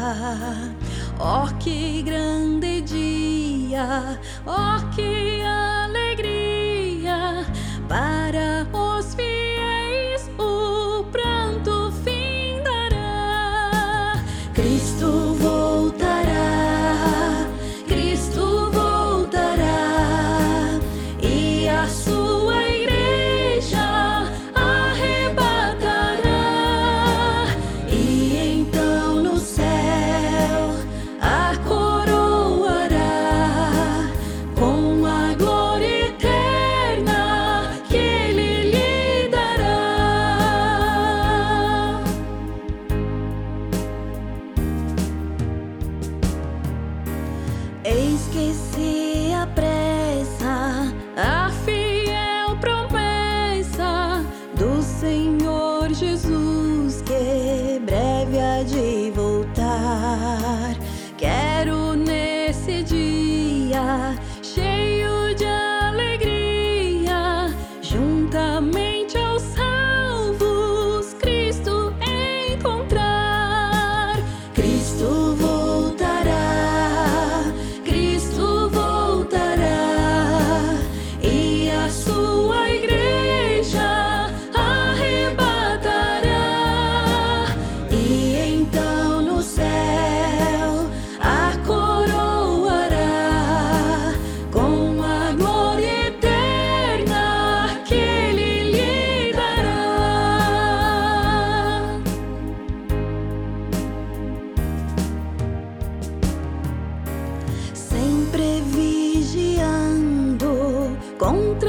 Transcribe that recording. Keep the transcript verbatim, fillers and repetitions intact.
Oh, que grande dia, oh, que alegria, para os fiéis o pranto findará. Cristo voltará, Cristo voltará, e a sua igreja arrebatará, e então no céu a coroará com a glória eterna que Ele lhe dará. Eis que se apressa a fiel promessa do Senhor Jesus, que breve há de voltar. Quero nesse dia, cheio de alegria, juntamente aos salvos, Cristo encontrar. Cristo voltará, Cristo voltará, e a sua igreja arrebatará, e então no céu a coroará com a glória eterna que Ele lhe dará. Sempre vigiando contra